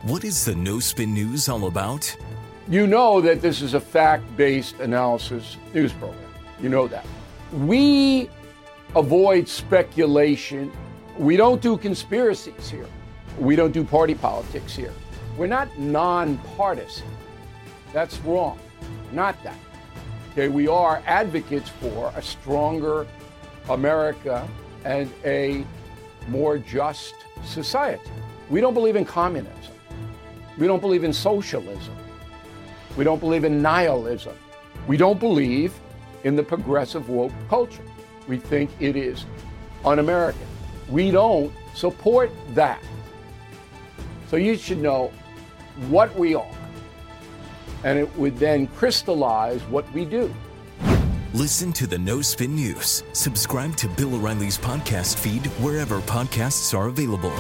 What is the No Spin News all about? You know that this is a fact-based analysis news program. You know that. We avoid speculation. We don't do conspiracies here. We don't do party politics here. We're not nonpartisan. That's wrong. Not that. Okay, we are advocates for a stronger America and a more just society. We don't believe in communism. We don't believe in socialism. We don't believe in nihilism. We don't believe in the progressive woke culture. We think it is un-American. We don't support that. So you should know what we are, and it would then crystallize what we do. Listen to the No Spin News. Subscribe to Bill O'Reilly's podcast feed wherever podcasts are available.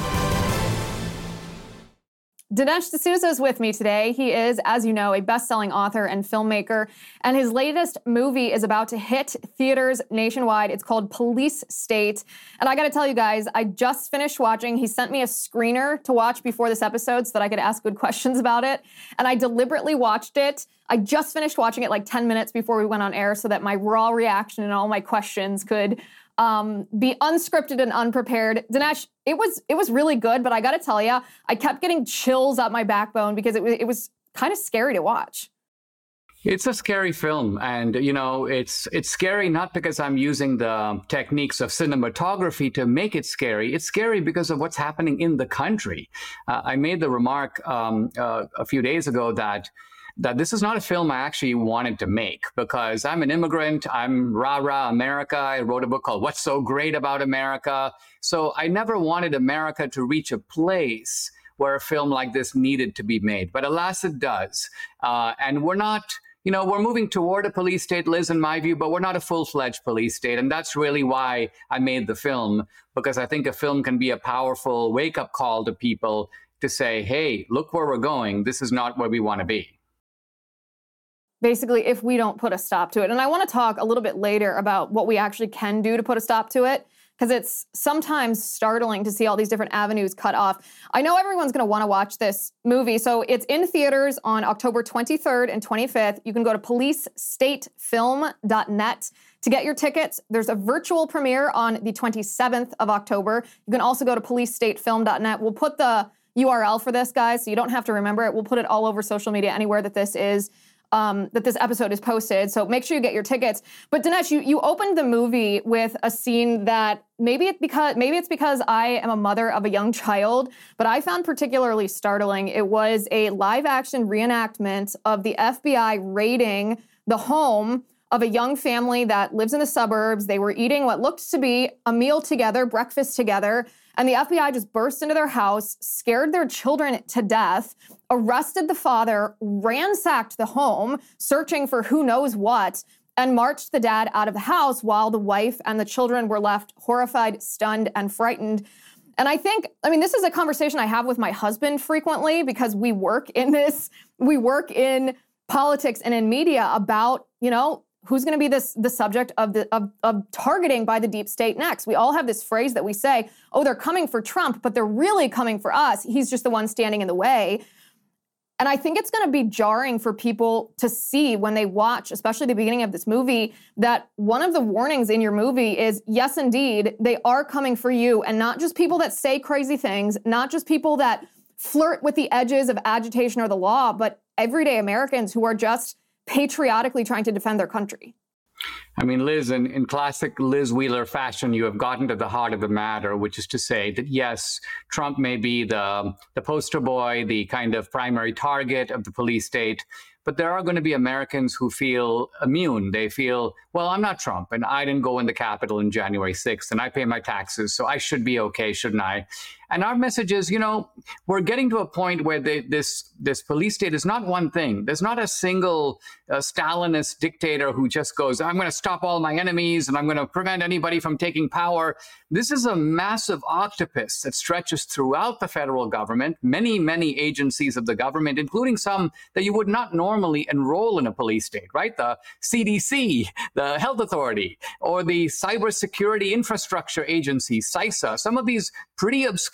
Dinesh D'Souza is with me today. He is, as you know, a best-selling author and filmmaker, and his latest movie is about to hit theaters nationwide. It's called Police State, and I got to tell you guys, I just finished watching. He sent me a screener to watch before this episode so that I could ask good questions about it, and I deliberately watched it. I just finished watching it like 10 minutes before we went on air so that my raw reaction and all my questions could be unscripted and unprepared. Dinesh, it was really good, but I got to tell you, I kept getting chills up my backbone because it was kind of scary to watch. It's a scary film, and it's scary not because I'm using the techniques of cinematography to make it scary. It's scary because of what's happening in the country. I made the remark a few days ago that this is not a film I actually wanted to make because I'm an immigrant. I'm rah-rah America. I wrote a book called What's So Great About America. So I never wanted America to reach a place where a film like this needed to be made. But alas, it does. And we're not, we're moving toward a police state, Liz, in my view, but we're not a full-fledged police state. And that's really why I made the film, because I think a film can be a powerful wake-up call to people to say, hey, look where we're going. This is not where we want to be. Basically, if we don't put a stop to it. And I want to talk a little bit later about what we actually can do to put a stop to it, because it's sometimes startling to see all these different avenues cut off. I know everyone's going to want to watch this movie, so it's in theaters on October 23rd and 25th. You can go to policestatefilm.net to get your tickets. There's a virtual premiere on the 27th of October. You can also go to policestatefilm.net. We'll put the URL for this, guys, so you don't have to remember it. We'll put it all over social media, anywhere that this is. That this episode is posted. So make sure you get your tickets. But Dinesh, you opened the movie with a scene that maybe it's because I am a mother of a young child, but I found particularly startling. It was a live action reenactment of the FBI raiding the home of a young family that lives in the suburbs. They were eating what looked to be a meal together, breakfast together, and the FBI just burst into their house, scared their children to death, arrested the father, ransacked the home, searching for who knows what, and marched the dad out of the house while the wife and the children were left horrified, stunned, and frightened. And this is a conversation I have with my husband frequently because we work in politics and in media about, who's going to be the subject of targeting by the deep state next. We all have this phrase that we say, oh, they're coming for Trump, but they're really coming for us. He's just the one standing in the way. And I think it's going to be jarring for people to see when they watch, especially the beginning of this movie, that one of the warnings in your movie is, yes, indeed, they are coming for you. And not just people that say crazy things, not just people that flirt with the edges of agitation or the law, but everyday Americans who are just patriotically trying to defend their country. I mean, Liz, in classic Liz Wheeler fashion, you have gotten to the heart of the matter, which is to say that, yes, Trump may be the poster boy, the kind of primary target of the police state, but there are going to be Americans who feel immune. They feel, well, I'm not Trump, and I didn't go in the Capitol on January 6th, and I pay my taxes, so I should be okay, shouldn't I? And our message is, we're getting to a point where this police state is not one thing. There's not a single Stalinist dictator who just goes, I'm going to stop all my enemies and I'm going to prevent anybody from taking power. This is a massive octopus that stretches throughout the federal government, many, many agencies of the government, including some that you would not normally enroll in a police state, right? The CDC, the Health Authority, or the Cybersecurity Infrastructure Agency, CISA, some of these pretty obscure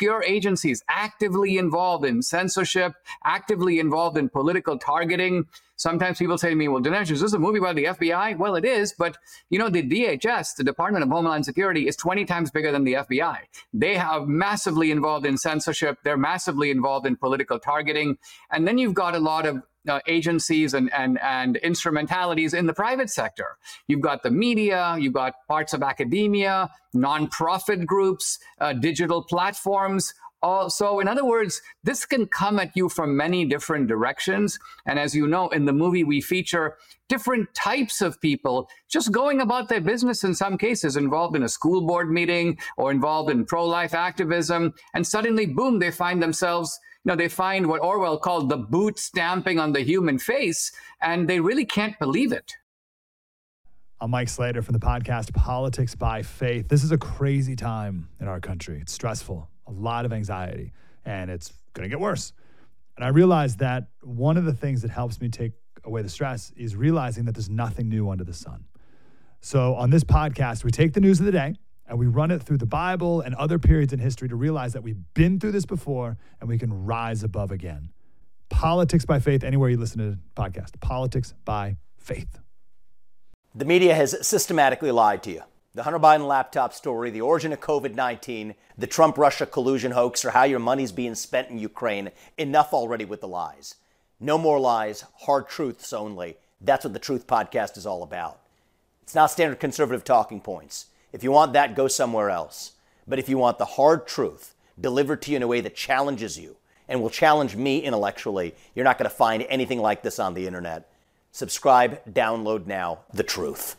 secure agencies actively involved in censorship, actively involved in political targeting. Sometimes people say to me, well, Dinesh, is this a movie about the FBI? Well, it is, but the DHS, the Department of Homeland Security, is 20 times bigger than the FBI. They are massively involved in censorship. They're massively involved in political targeting. And then you've got a lot of agencies and instrumentalities in the private sector. You've got the media, you've got parts of academia, nonprofit groups, digital platforms. So in other words, this can come at you from many different directions. And as you know, in the movie, we feature different types of people just going about their business, in some cases involved in a school board meeting or involved in pro-life activism. And suddenly, boom, they find themselves, they find what Orwell called the boot stamping on the human face, and they really can't believe it. I'm Mike Slater from the podcast Politics by Faith. This is a crazy time in our country. It's stressful, a lot of anxiety, and it's going to get worse. And I realized that one of the things that helps me take away the stress is realizing that there's nothing new under the sun. So on this podcast, we take the news of the day and we run it through the Bible and other periods in history to realize that we've been through this before and we can rise above again. Politics by Faith, anywhere you listen to the podcast. Politics by Faith. The media has systematically lied to you. The Hunter Biden laptop story, the origin of COVID-19, the Trump-Russia collusion hoax, or how your money's being spent in Ukraine. Enough already with the lies. No more lies, hard truths only. That's what the Truth Podcast is all about. It's not standard conservative talking points. If you want that, go somewhere else. But if you want the hard truth delivered to you in a way that challenges you and will challenge me intellectually, you're not going to find anything like this on the internet. Subscribe, download now, The Truth.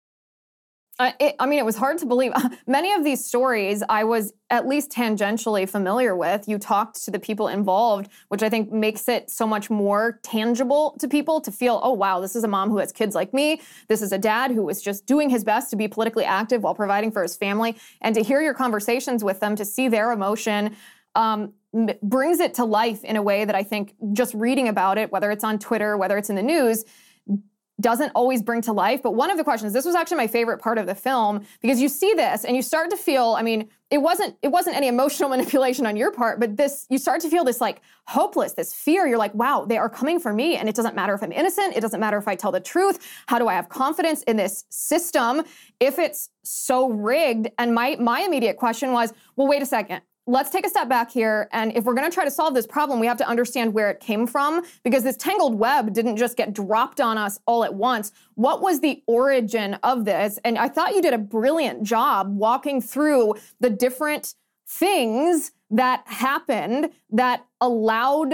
It was hard to believe. Many of these stories I was at least tangentially familiar with. You talked to the people involved, which I think makes it so much more tangible to people to feel, oh, wow, this is a mom who has kids like me. This is a dad who was just doing his best to be politically active while providing for his family. And to hear your conversations with them, to see their emotion, brings it to life in a way that I think just reading about it, whether it's on Twitter, whether it's in the news, doesn't always bring to life. But one of the questions, this was actually my favorite part of the film, because you see this and you start to feel, it wasn't any emotional manipulation on your part, but you start to feel this like hopeless, this fear. You're like, wow, they are coming for me. And it doesn't matter if I'm innocent. It doesn't matter if I tell the truth. How do I have confidence in this system if it's so rigged? And my immediate question was, well, wait a second. Let's take a step back here. And if we're going to try to solve this problem, we have to understand where it came from, because this tangled web didn't just get dropped on us all at once. What was the origin of this? And I thought you did a brilliant job walking through the different things that happened that allowed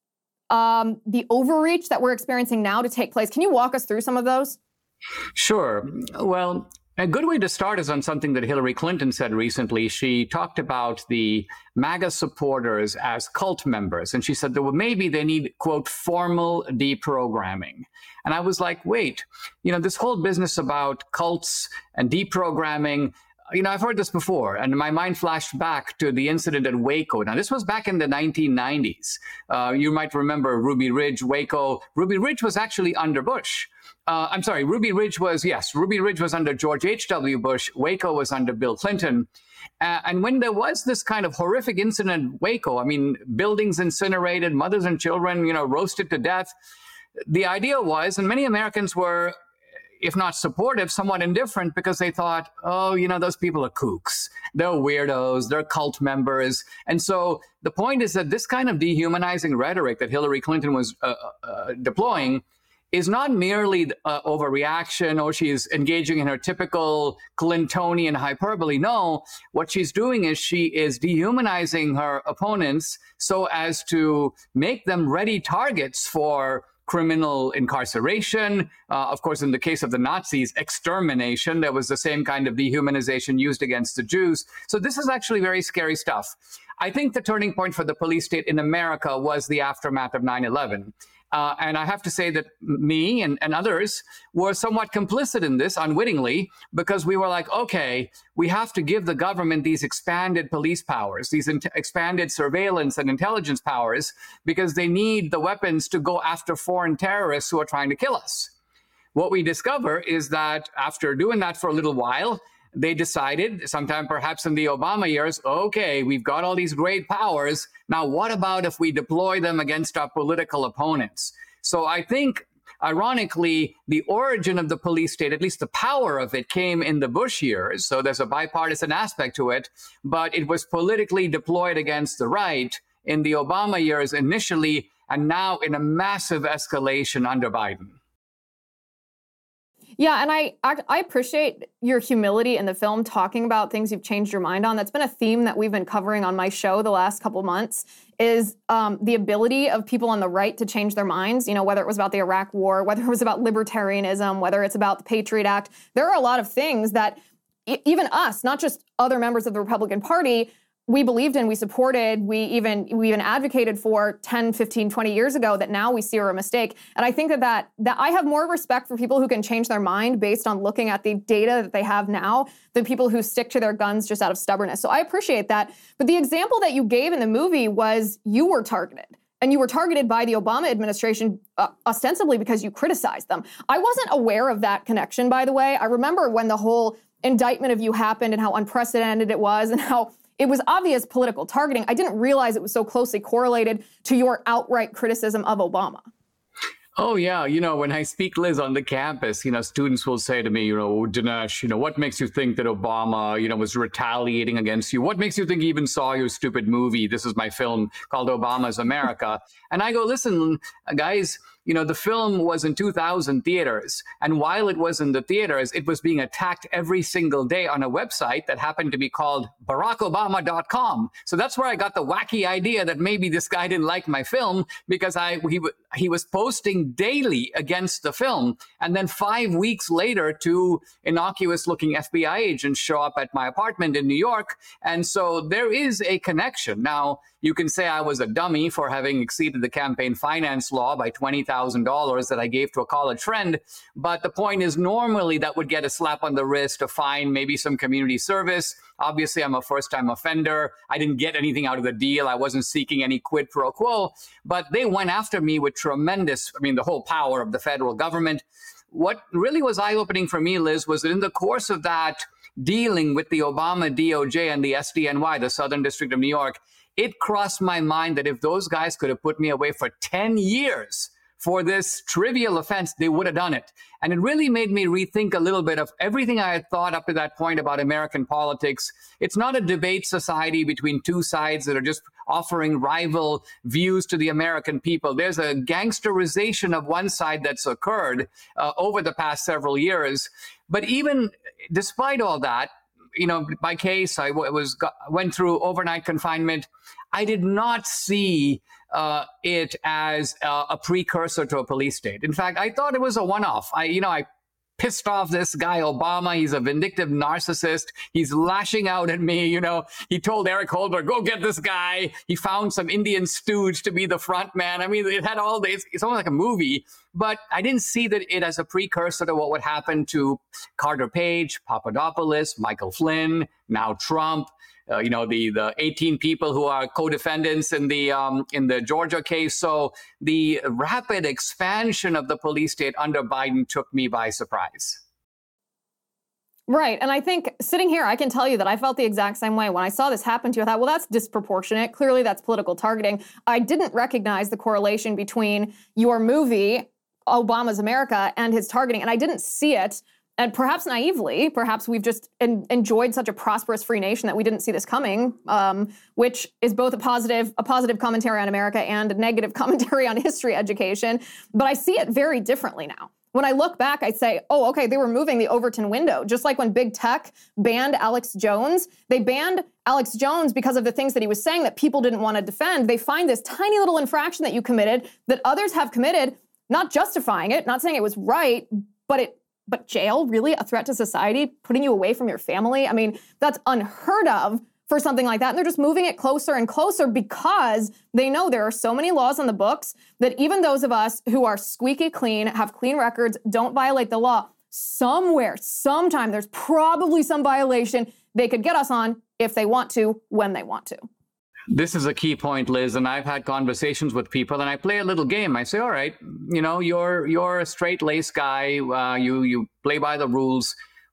the overreach that we're experiencing now to take place. Can you walk us through some of those? Sure. Well, a good way to start is on something that Hillary Clinton said recently. She talked about the MAGA supporters as cult members. And she said that maybe they need, quote, formal deprogramming. And I was like, wait, this whole business about cults and deprogramming, I've heard this before, and my mind flashed back to the incident at Waco. Now, this was back in the 1990s. You might remember Ruby Ridge, Waco. Ruby Ridge was actually under Bush. Ruby Ridge was under George H.W. Bush. Waco was under Bill Clinton. And when there was this kind of horrific incident at Waco, buildings incinerated, mothers and children, roasted to death, the idea was, and many Americans were, if not supportive, somewhat indifferent, because they thought, those people are kooks. They're weirdos. They're cult members. And so the point is that this kind of dehumanizing rhetoric that Hillary Clinton was deploying is not merely overreaction, or she's engaging in her typical Clintonian hyperbole. No, what she's doing is she is dehumanizing her opponents so as to make them ready targets for criminal incarceration. Of course, in the case of the Nazis, extermination. There was the same kind of dehumanization used against the Jews. So this is actually very scary stuff. I think the turning point for the police state in America was the aftermath of 9/11. And I have to say that me and others were somewhat complicit in this unwittingly, because we were like, okay, we have to give the government these expanded police powers, these expanded surveillance and intelligence powers, because they need the weapons to go after foreign terrorists who are trying to kill us. What we discover is that after doing that for a little while, they decided, sometime perhaps in the Obama years, okay, we've got all these great powers. Now, what about if we deploy them against our political opponents? So I think, ironically, the origin of the police state, at least the power of it, came in the Bush years. So there's a bipartisan aspect to it, but it was politically deployed against the right in the Obama years initially, and now in a massive escalation under Biden. Yeah, and I appreciate your humility in the film, talking about things you've changed your mind on. That's been a theme that we've been covering on my show the last couple months, is the ability of people on the right to change their minds, you know, whether it was about the Iraq War, whether it was about libertarianism, whether it's about the Patriot Act. There are a lot of things that even us, not just other members of the Republican Party, we believed in, we supported, we even advocated for 10, 15, 20 years ago that now we see are a mistake. And I think that I have more respect for people who can change their mind based on looking at the data that they have now than people who stick to their guns just out of stubbornness. So I appreciate that. But the example that you gave in the movie was you were targeted. And you were targeted by the Obama administration ostensibly because you criticized them. I wasn't aware of that connection, by the way. I remember when the whole indictment of you happened and how unprecedented it was and how it was obvious political targeting. I didn't realize it was so closely correlated to your outright criticism of Obama. Oh, yeah. You know, when I speak, Liz, on the campus, you know, students will say to me, you know, Dinesh, you know, what makes you think that Obama, you know, was retaliating against you? What makes you think he even saw your stupid movie? This is my film called Obama's America. And I go, listen, guys, you know, the film was in 2,000 theaters. And while it was in the theaters, it was being attacked every single day on a website that happened to be called BarackObama.com. So that's where I got the wacky idea that maybe this guy didn't like my film because he was posting daily against the film. And then 5 weeks later, two innocuous looking FBI agents show up at my apartment in New York. And so there is a connection. Now, you can say I was a dummy for having exceeded the campaign finance law by $20,000 that I gave to a college friend. But the point is, normally that would get a slap on the wrist, a fine, maybe some community service. Obviously, I'm a first-time offender. I didn't get anything out of the deal. I wasn't seeking any quid pro quo. But they went after me with tremendous, the whole power of the federal government. What really was eye-opening for me, Liz, was that in the course of that dealing with the Obama DOJ and the SDNY, the Southern District of New York, it crossed my mind that if those guys could have put me away for 10 years for this trivial offense, they would have done it. And it really made me rethink a little bit of everything I had thought up to that point about American politics. It's not a debate society between two sides that are just offering rival views to the American people. There's a gangsterization of one side that's occurred over the past several years. But even despite all that, you know, my case, I went through overnight confinement. I did not see it as a precursor to a police state. In fact, I thought it was a one-off. I pissed off this guy, Obama. He's a vindictive narcissist. He's lashing out at me. You know, he told Eric Holder, go get this guy. He found some Indian stooge to be the front man. I mean, it had all this. It's almost like a movie. But I didn't see it as a precursor to what would happen to Carter Page, Papadopoulos, Michael Flynn, now Trump. The 18 people who are co-defendants in the Georgia case. So the rapid expansion of the police state under Biden took me by surprise. Right. And I think sitting here, I can tell you that I felt the exact same way. When I saw this happen to you, I thought, well, that's disproportionate. Clearly, that's political targeting. I didn't recognize the correlation between your movie, Obama's America, and his targeting. And I didn't see it. And perhaps naively, perhaps we've just enjoyed such a prosperous free nation that we didn't see this coming, which is both a positive commentary on America and a negative commentary on history education. But I see it very differently now. When I look back, I say, oh, okay, they were moving the Overton window. Just like when big tech banned Alex Jones, they banned Alex Jones because of the things that he was saying that people didn't want to defend. They find this tiny little infraction that you committed that others have committed, not justifying it, not saying it was right, but jail, really? A threat to society? Putting you away from your family? I mean, that's unheard of for something like that. And they're just moving it closer and closer because they know there are so many laws on the books that even those of us who are squeaky clean, have clean records, don't violate the law, somewhere, sometime, there's probably some violation they could get us on if they want to, when they want to. This is a key point, Liz, and I've had conversations with people, and I play a little game. I say, all right, you know, you're a straight-laced guy. You play by the rules.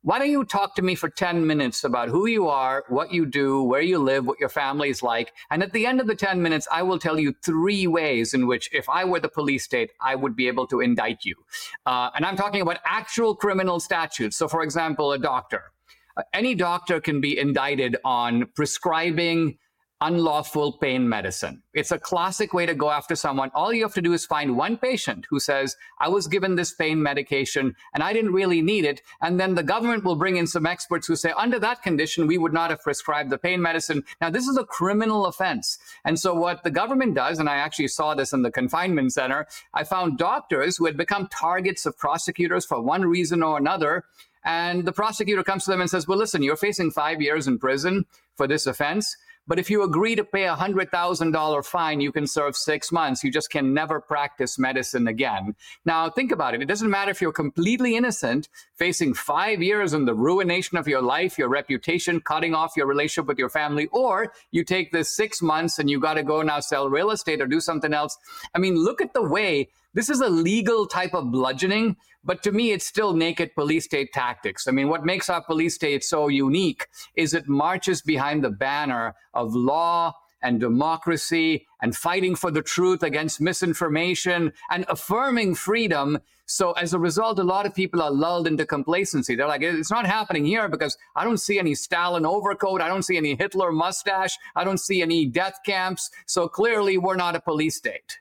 why don't you talk to me for 10 minutes about who you are, what you do, where you live, what your family is like. And at the end of the 10 minutes, I will tell you 3 ways in which, if I were the police state, I would be able to indict you. And I'm talking about actual criminal statutes. So, for example, a doctor. Any doctor can be indicted on prescribing unlawful pain medicine. It's a classic way to go after someone. All you have to do is find one patient who says, I was given this pain medication and I didn't really need it. And then the government will bring in some experts who say, under that condition, we would not have prescribed the pain medicine. Now, this is a criminal offense. And so what the government does, and I actually saw this in the confinement center, I found doctors who had become targets of prosecutors for one reason or another. And the prosecutor comes to them and says, well, listen, you're facing 5 years in prison for this offense. But if you agree to pay a $100,000 fine, you can serve 6 months. You just can never practice medicine again. Now, think about it. It doesn't matter if you're completely innocent, facing 5 years and the ruination of your life, your reputation, cutting off your relationship with your family, or you take this 6 months and you got to go now sell real estate or do something else. I mean, look at the way this is a legal type of bludgeoning, but to me, it's still naked police state tactics. I mean, what makes our police state so unique is it marches behind the banner of law and democracy and fighting for the truth against misinformation and affirming freedom. So as a result, a lot of people are lulled into complacency. They're like, it's not happening here because I don't see any Stalin overcoat. I don't see any Hitler mustache. I don't see any death camps. So clearly, we're not a police state.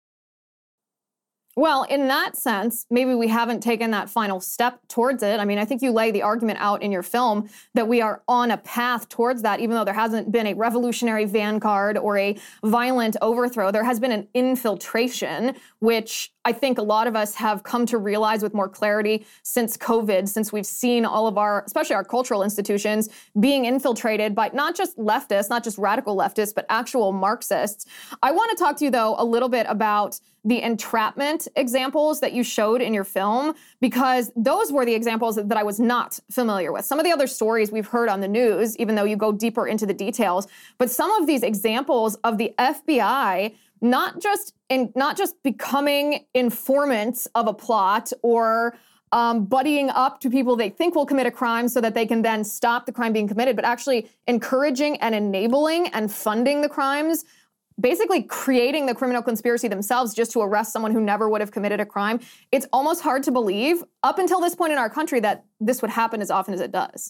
Well, in that sense, maybe we haven't taken that final step towards it. I mean, I think you lay the argument out in your film that we are on a path towards that, even though there hasn't been a revolutionary vanguard or a violent overthrow. There has been an infiltration, which I think a lot of us have come to realize with more clarity since COVID, since we've seen all of our, especially our cultural institutions, being infiltrated by not just leftists, not just radical leftists, but actual Marxists. I want to talk to you, though, a little bit about the entrapment examples that you showed in your film, because those were the examples that I was not familiar with. Some of the other stories we've heard on the news, even though you go deeper into the details, but some of these examples of the FBI not just becoming informants of a plot or buddying up to people they think will commit a crime so that they can then stop the crime being committed, but actually encouraging and enabling and funding the crimes, basically creating the criminal conspiracy themselves just to arrest someone who never would have committed a crime. It's almost hard to believe up until this point in our country that this would happen as often as it does.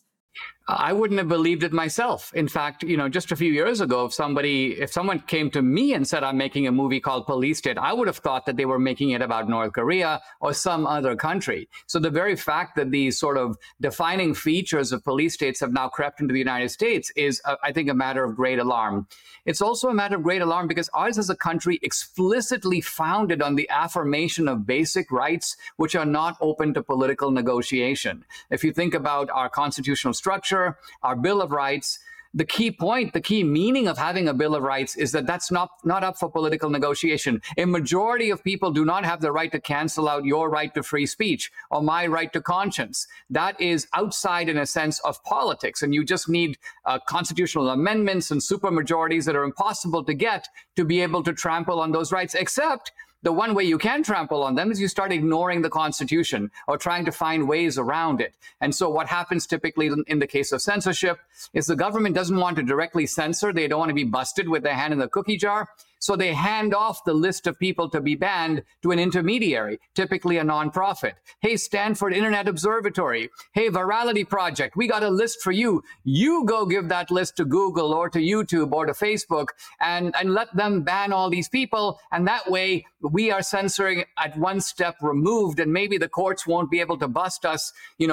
I wouldn't have believed it myself. In fact, just a few years ago, if someone came to me and said, I'm making a movie called Police State, I would have thought that they were making it about North Korea or some other country. So the very fact that these sort of defining features of police states have now crept into the United States is, I think, a matter of great alarm. It's also a matter of great alarm because ours is a country explicitly founded on the affirmation of basic rights, which are not open to political negotiation. If you think about our constitutional structure, our Bill of Rights, the key point, the key meaning of having a Bill of Rights is that that's not up for political negotiation. A majority of people do not have the right to cancel out your right to free speech or my right to conscience. That is outside, in a sense, of politics. And you just need constitutional amendments and supermajorities that are impossible to get to be able to trample on those rights, except the one way you can trample on them is you start ignoring the Constitution or trying to find ways around it. And so what happens typically in the case of censorship is the government doesn't want to directly censor. They don't want to be busted with their hand in the cookie jar. So they hand off the list of people to be banned to an intermediary, typically a nonprofit. Hey, Stanford Internet Observatory. Hey, Virality Project. We got a list for you. You go give that list to Google or to YouTube or to Facebook and let them ban all these people. And that way we are censoring at one step removed, and maybe the courts won't be able to bust us,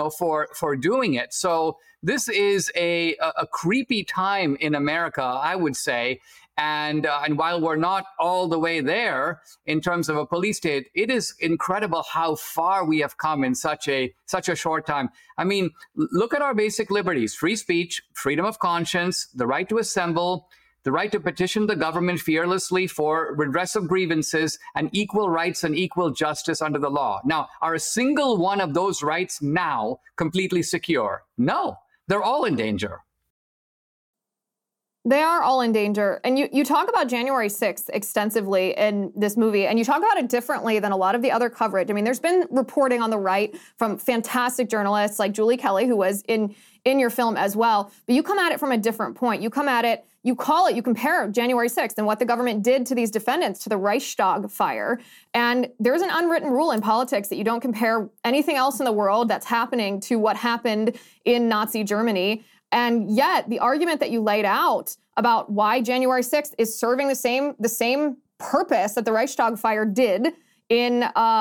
for doing it. So this is a creepy time in America, I would say. And while we're not all the way there in terms of a police state, it is incredible how far we have come in such a short time. I mean, look at our basic liberties: free speech, freedom of conscience, the right to assemble, the right to petition the government fearlessly for redress of grievances, and equal rights and equal justice under the law. Now, are a single one of those rights now completely secure? No, they're all in danger. They are all in danger. And you talk about January 6th extensively in this movie, and you talk about it differently than a lot of the other coverage. I mean, there's been reporting on the right from fantastic journalists like Julie Kelly, who was in your film as well. But you come at it from a different point. You come at it, you compare January 6th and what the government did to these defendants to the Reichstag fire. And there's an unwritten rule in politics that you don't compare anything else in the world that's happening to what happened in Nazi Germany. And yet, the argument that you laid out about why January 6th is serving the same purpose that the Reichstag fire did in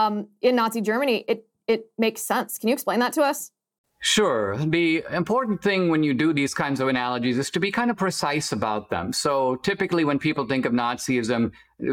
Nazi Germany, it makes sense. Can you explain that to us? Sure. The important thing when you do these kinds of analogies is to be kind of precise about them. So typically when people think of Nazism,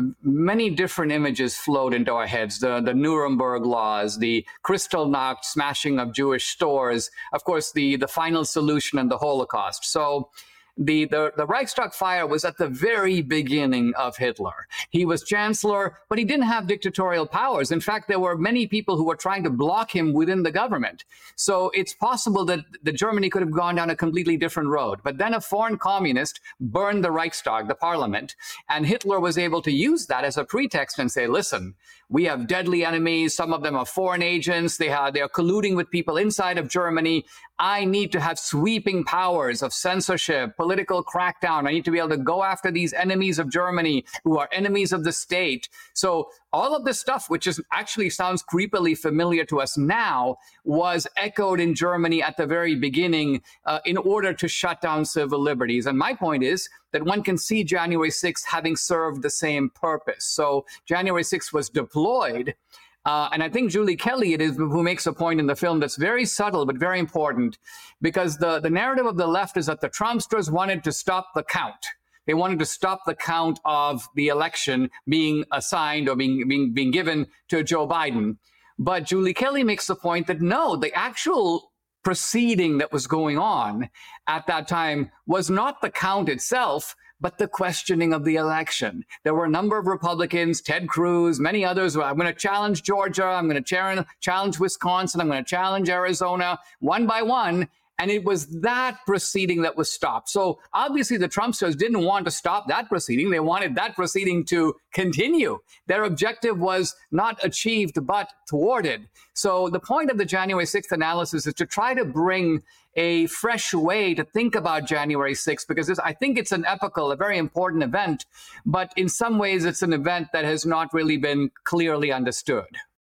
many different images float into our heads. The Nuremberg laws, the Kristallnacht smashing of Jewish stores, of course, the final solution in the Holocaust. So the Reichstag fire was at the very beginning of Hitler. He was chancellor, but he didn't have dictatorial powers. In fact, there were many people who were trying to block him within the government. So it's possible that Germany could have gone down a completely different road. But then a foreign communist burned the Reichstag, the parliament, and Hitler was able to use that as a pretext and say, listen, we have deadly enemies. Some of them are foreign agents. They are colluding with people inside of Germany. I need to have sweeping powers of censorship, political crackdown. I need to be able to go after these enemies of Germany who are enemies of the state. So all of this stuff, which is actually sounds creepily familiar to us now, was echoed in Germany at the very beginning in order to shut down civil liberties. And my point is that one can see January 6th having served the same purpose. So January 6th was deployed. And I think Julie Kelly it is who makes a point in the film that's very subtle but very important, because the narrative of the left is that the Trumpsters wanted to stop the count. They wanted to stop the count of the election being assigned or being given to Joe Biden. But Julie Kelly makes the point that no, the actual proceeding that was going on at that time was not the count itself, but the questioning of the election. There were a number of Republicans, Ted Cruz, many others. I'm going to challenge Georgia. I'm going to challenge Wisconsin. I'm going to challenge Arizona one by one. And it was that proceeding that was stopped. So obviously the Trumpsters didn't want to stop that proceeding. They wanted that proceeding to continue. Their objective was not achieved, but thwarted. So the point of the January 6th analysis is to try to bring a fresh way to think about January 6th, because I think it's an epochal, a very important event, but in some ways it's an event that has not really been clearly understood.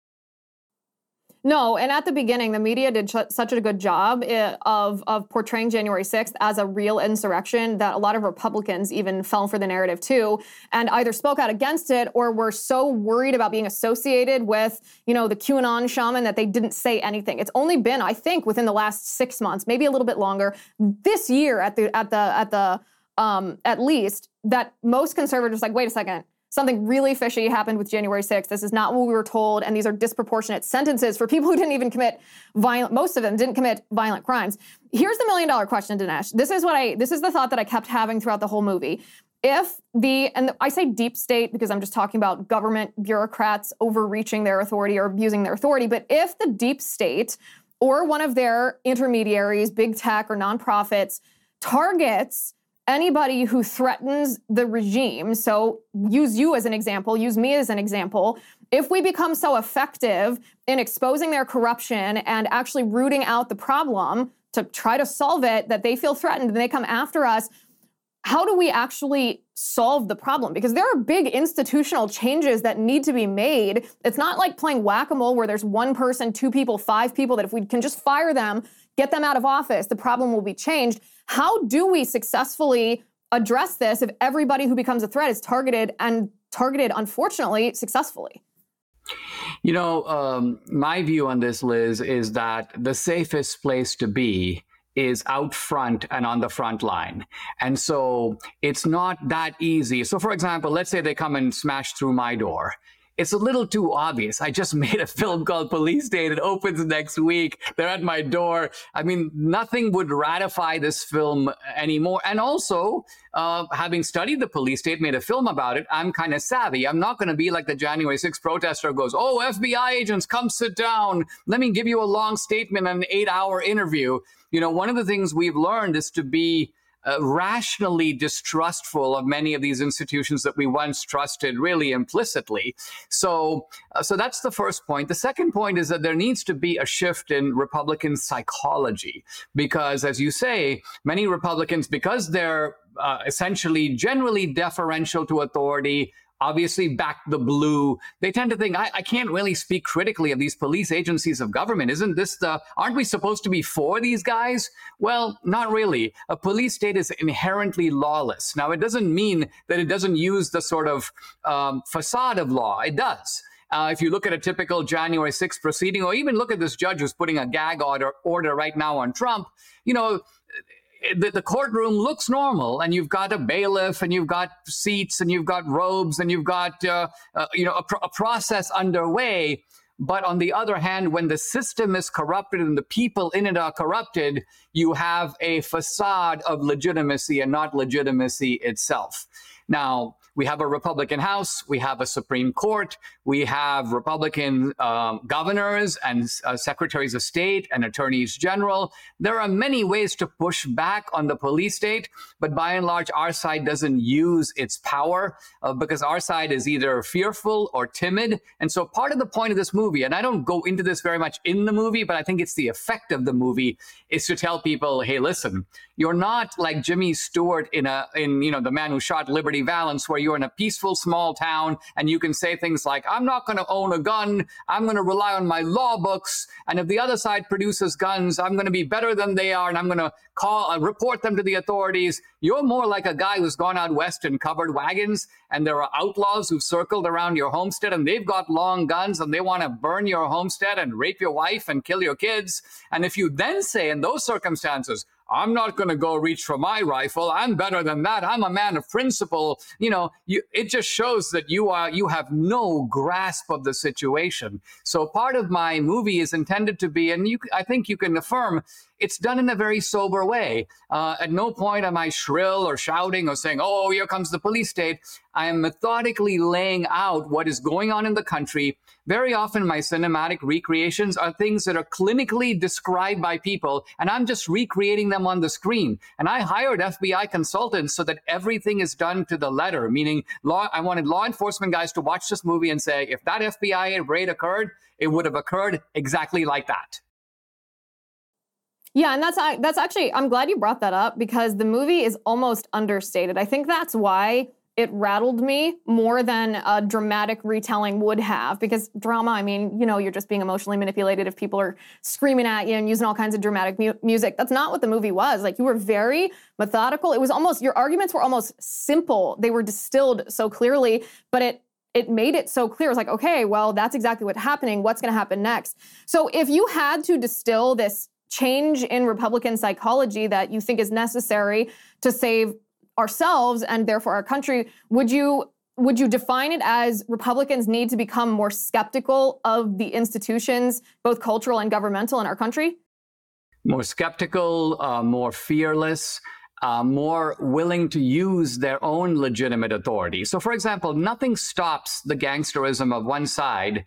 No, and at the beginning, the media did such a good job of portraying January 6th as a real insurrection that a lot of Republicans even fell for the narrative too, and either spoke out against it or were so worried about being associated with, the QAnon shaman that they didn't say anything. It's only been, I think, within the last 6 months, maybe a little bit longer, this year at least, that most conservatives are like, wait a second. Something really fishy happened with January 6th. This is not what we were told, and these are disproportionate sentences for people who didn't even commit most of them didn't commit violent crimes. Here's the $1 million question, Dinesh. This is the thought that I kept having throughout the whole movie. And I say deep state because I'm just talking about government bureaucrats overreaching their authority or abusing their authority, but if the deep state or one of their intermediaries, big tech or nonprofits, targets anybody who threatens the regime, so use you as an example, use me as an example, if we become so effective in exposing their corruption and actually rooting out the problem to try to solve it, that they feel threatened and they come after us, how do we actually solve the problem? Because there are big institutional changes that need to be made. It's not like playing whack-a-mole where there's one person, two people, five people, that if we can just fire them, get them out of office, the problem will be changed. How do we successfully address this if everybody who becomes a threat is targeted, unfortunately, successfully? My view on this, Liz, is that the safest place to be is out front and on the front line. And so it's not that easy. So, for example, let's say they come and smash through my door. It's a little too obvious. I just made a film called Police State. It opens next week. They're at my door. I mean, nothing would ratify this film anymore. And also, having studied the police state, made a film about it, I'm kind of savvy. I'm not going to be like the January 6th protester who goes, oh, FBI agents, come sit down. Let me give you a long statement and an 8-hour interview. One of the things we've learned is to be rationally distrustful of many of these institutions that we once trusted really implicitly. So that's the first point. The second point is that there needs to be a shift in Republican psychology, because, as you say, many Republicans, because they're essentially generally deferential to authority, obviously back the blue, they tend to think, I can't really speak critically of these police agencies of government. Aren't we supposed to be for these guys? Well, not really. A police state is inherently lawless. Now, it doesn't mean that it doesn't use the sort of facade of law. It does. If you look at a typical January 6th proceeding, or even look at this judge who's putting a gag order right now on Trump, the courtroom looks normal, and you've got a bailiff, and you've got seats, and you've got robes, and you've got a process underway. But on the other hand, when the system is corrupted and the people in it are corrupted, you have a facade of legitimacy and not legitimacy itself. Now, we have a Republican House, we have a Supreme Court, we have Republican governors and secretaries of state and attorneys general. There are many ways to push back on the police state, but by and large, our side doesn't use its power because our side is either fearful or timid. And so part of the point of this movie, and I don't go into this very much in the movie, but I think it's the effect of the movie, is to tell people, hey, listen, you're not like Jimmy Stewart in The Man Who Shot Liberty Valance, where you're in a peaceful small town and you can say things like, I'm not going to own a gun, I'm going to rely on my law books, and if the other side produces guns, I'm going to be better than they are, and I'm going to report them to the authorities. You're more like a guy who's gone out west in covered wagons, and there are outlaws who've circled around your homestead, and they've got long guns, and they want to burn your homestead and rape your wife and kill your kids. And if you then say in those circumstances, I'm not going to go reach for my rifle, I'm better than that, I'm a man of principle, it just shows that you have no grasp of the situation. So part of my movie is intended to be, and I think you can affirm, it's done in a very sober way. At no point am I shrill or shouting or saying, oh, here comes the police state. I am methodically laying out what is going on in the country. Very often my cinematic recreations are things that are clinically described by people, and I'm just recreating them on the screen. And I hired FBI consultants so that everything is done to the letter, meaning I wanted law enforcement guys to watch this movie and say, if that FBI raid occurred, it would have occurred exactly like that. Yeah, and that's actually, I'm glad you brought that up, because the movie is almost understated. I think that's why it rattled me more than a dramatic retelling would have, because drama, I mean, you're just being emotionally manipulated if people are screaming at you and using all kinds of dramatic music. That's not what the movie was. Like, you were very methodical. It was almost, your arguments were almost simple. They were distilled so clearly, but it made it so clear. It was like, okay, well, that's exactly what's happening. What's going to happen next? So if you had to distill this change in Republican psychology that you think is necessary to save ourselves and therefore our country, would you define it as Republicans need to become more skeptical of the institutions, both cultural and governmental, in our country? More skeptical, more fearless, more willing to use their own legitimate authority. So, for example, nothing stops the gangsterism of one side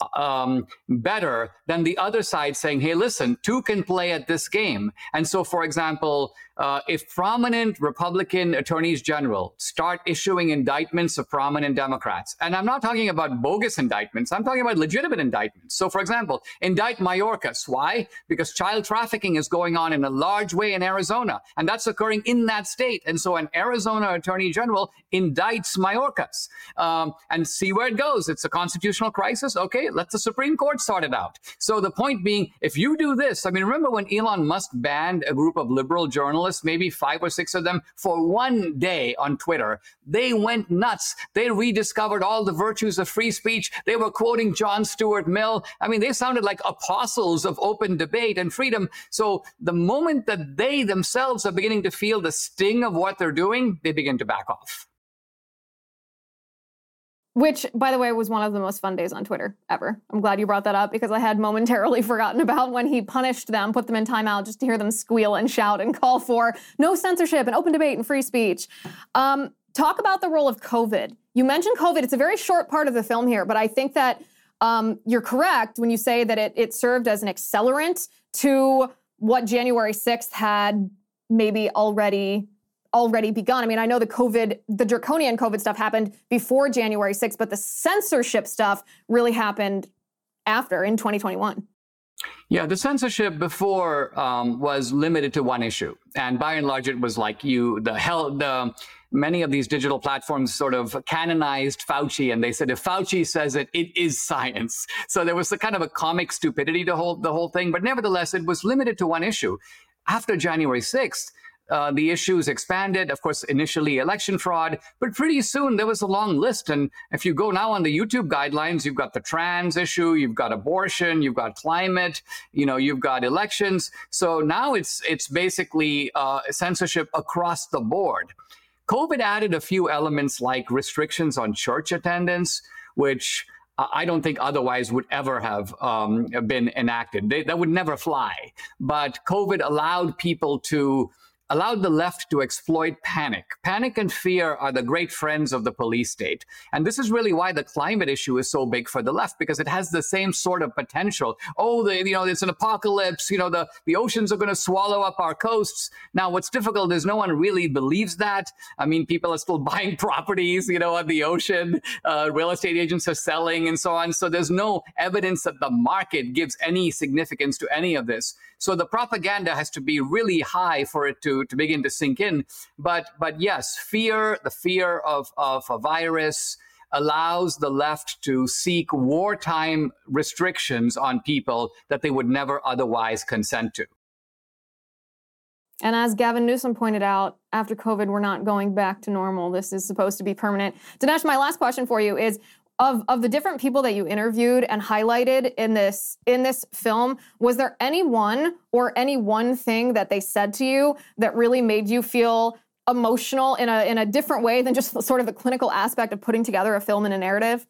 better than the other side saying, hey, listen, two can play at this game. And so, for example, if prominent Republican attorneys general start issuing indictments of prominent Democrats, and I'm not talking about bogus indictments, I'm talking about legitimate indictments. So, for example, indict Mayorkas. Why? Because child trafficking is going on in a large way in Arizona, and that's occurring in that state. And so an Arizona attorney general indicts Mayorkas and see where it goes. It's a constitutional crisis. Okay, let the Supreme Court sort it out. So the point being, if you do this, I mean, remember when Elon Musk banned a group of liberal journalists, maybe 5 or 6 of them, for one day on Twitter? They went nuts. They rediscovered all the virtues of free speech. They were quoting John Stuart Mill. I mean, they sounded like apostles of open debate and freedom. So the moment that they themselves are beginning to feel the sting of what they're doing, they begin to back off. Which, by the way, was one of the most fun days on Twitter ever. I'm glad you brought that up, because I had momentarily forgotten about when he punished them, put them in timeout just to hear them squeal and shout and call for no censorship and open debate and free speech. Talk about the role of COVID. You mentioned COVID. It's a very short part of the film here, but I think that you're correct when you say that it served as an accelerant to what January 6th had maybe already already begun. I mean, I know the draconian COVID stuff happened before January 6th, but the censorship stuff really happened after, in 2021. Yeah, the censorship before was limited to one issue. And by and large, it was like many of these digital platforms sort of canonized Fauci, and they said, if Fauci says it, it is science. So there was a kind of a comic stupidity to the whole thing. But nevertheless, it was limited to one issue. After January 6th, the issues expanded, of course, initially election fraud, but pretty soon there was a long list. And if you go now on the YouTube guidelines, you've got the trans issue, you've got abortion, you've got climate, you've got elections. So now it's basically censorship across the board. COVID added a few elements like restrictions on church attendance, which I don't think otherwise would ever have been enacted. That would never fly. But COVID allowed the left to exploit panic. Panic and fear are the great friends of the police state. And this is really why the climate issue is so big for the left, because it has the same sort of potential. Oh, it's an apocalypse. The oceans are going to swallow up our coasts. Now, what's difficult is no one really believes that. I mean, people are still buying properties, on the ocean. Real estate agents are selling and so on. So there's no evidence that the market gives any significance to any of this. So the propaganda has to be really high for it to begin to sink in. But yes, the fear of a virus allows the left to seek wartime restrictions on people that they would never otherwise consent to. And as Gavin Newsom pointed out, after COVID, we're not going back to normal. This is supposed to be permanent. Dinesh, my last question for you is, of the different people that you interviewed and highlighted in this film, was there anyone or any one thing that they said to you that really made you feel emotional in a different way than just sort of the clinical aspect of putting together a film and a narrative?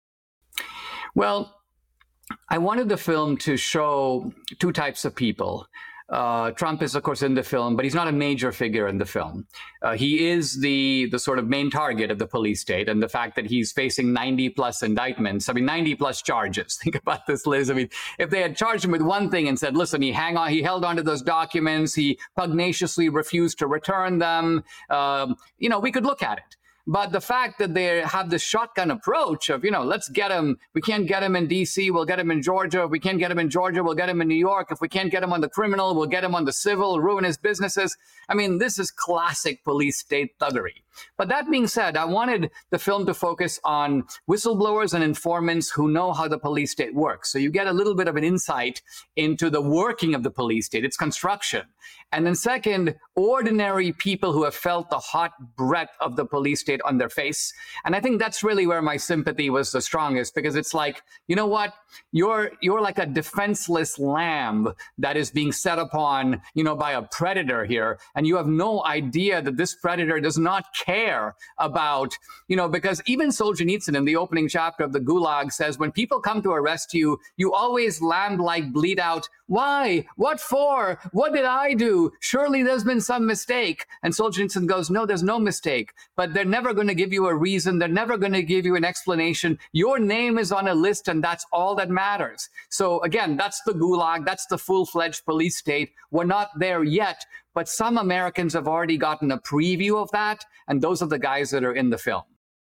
Well, I wanted the film to show two types of people. Trump is, of course, in the film, but he's not a major figure in the film. He is the sort of main target of the police state, and the fact that he's facing 90 plus indictments, 90 plus charges. Think about this, Liz. If they had charged him with one thing and said, listen, he held on to those documents, he pugnaciously refused to return them, we could look at it. But the fact that they have this shotgun approach of, let's get him. We can't get him in D.C., we'll get him in Georgia. If we can't get him in Georgia, we'll get him in New York. If we can't get him on the criminal, we'll get him on the civil, ruin his businesses. This is classic police state thuggery. But that being said, I wanted the film to focus on whistleblowers and informants who know how the police state works. So you get a little bit of an insight into the working of the police state, its construction. And then second, ordinary people who have felt the hot breath of the police state on their face. And I think that's really where my sympathy was the strongest, because it's like, you know what? You're like a defenseless lamb that is being set upon, by a predator here. And you have no idea that this predator does not care about, because even Solzhenitsyn in the opening chapter of the Gulag says, when people come to arrest you, you always lamb-like bleat out, why? What for? What did I do? Surely there's been some mistake. And Solzhenitsyn goes, no, there's no mistake. But they're never going to give you a reason. They're never going to give you an explanation. Your name is on a list, and that's all that matters. So again, that's the Gulag. That's the full-fledged police state. We're not there yet, but some Americans have already gotten a preview of that, and those are the guys that are in the film.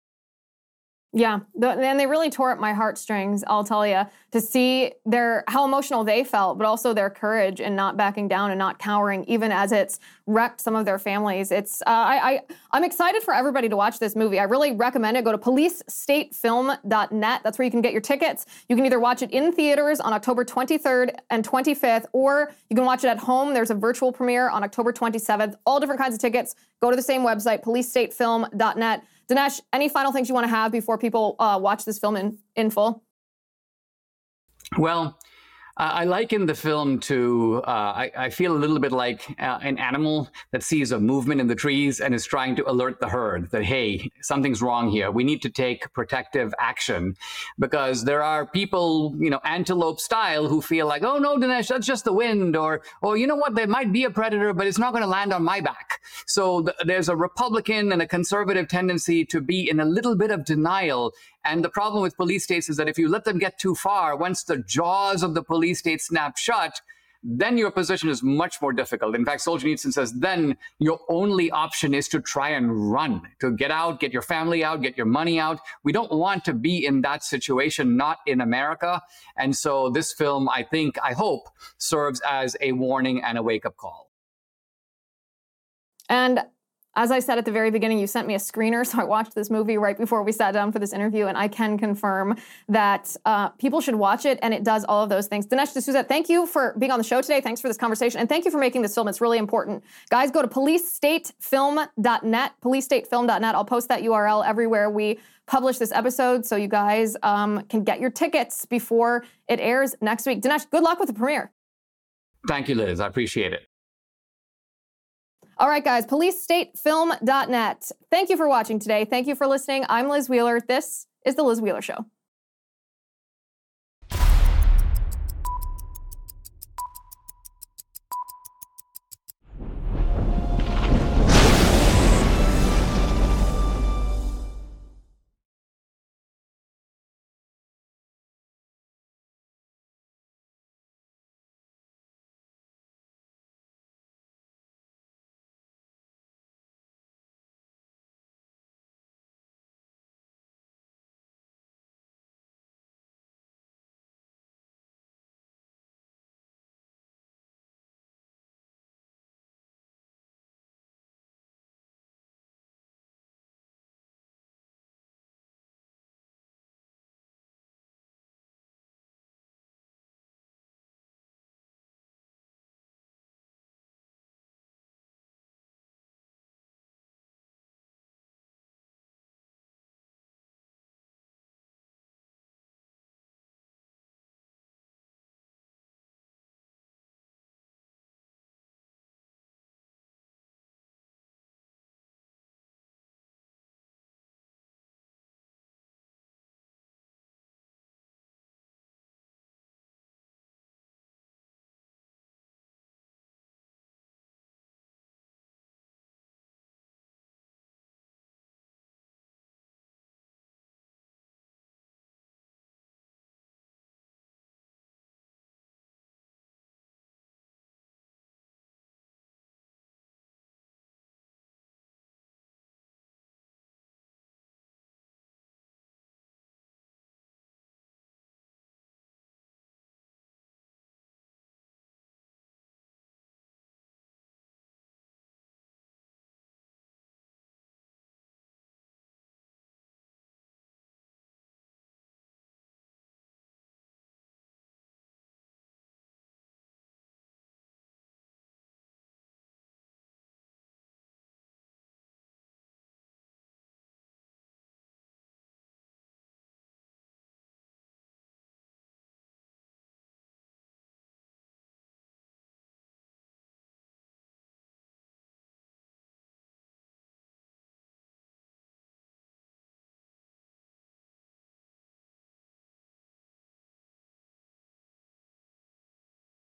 Yeah, and they really tore at my heartstrings, I'll tell you, to see how emotional they felt, but also their courage in not backing down and not cowering, even as it's wrecked some of their families. It's I'm excited for everybody to watch this movie. I really recommend it. Go to policestatefilm.net. That's where you can get your tickets. You can either watch it in theaters on October 23rd and 25th, or you can watch it at home. There's a virtual premiere on October 27th. All different kinds of tickets. Go to the same website, policestatefilm.net. Dinesh, any final things you want to have before people watch this film in full? Well, I liken the film to, I feel a little bit like an animal that sees a movement in the trees and is trying to alert the herd that, hey, something's wrong here. We need to take protective action, because there are people, antelope style, who feel like, oh, no, Dinesh, that's just the wind. Or you know what, there might be a predator, but it's not going to land on my back. So there's a Republican and a conservative tendency to be in a little bit of denial. And the problem with police states is that if you let them get too far, once the jaws of the police state snap shut, then your position is much more difficult. In fact, Solzhenitsyn says then your only option is to try and run, to get out, get your family out, get your money out. We don't want to be in that situation, not in America. And so this film, I hope, serves as a warning and a wake-up call. And as I said at the very beginning, you sent me a screener, so I watched this movie right before we sat down for this interview, and I can confirm that people should watch it, and it does all of those things. Dinesh D'Souza, thank you for being on the show today. Thanks for this conversation, and thank you for making this film. It's really important. Guys, go to policestatefilm.net, policestatefilm.net. I'll post that URL everywhere we publish this episode, so you guys can get your tickets before it airs next week. Dinesh, good luck with the premiere. Thank you, Liz. I appreciate it. All right, guys, policestatefilm.net. Thank you for watching today. Thank you for listening. I'm Liz Wheeler. This is The Liz Wheeler Show.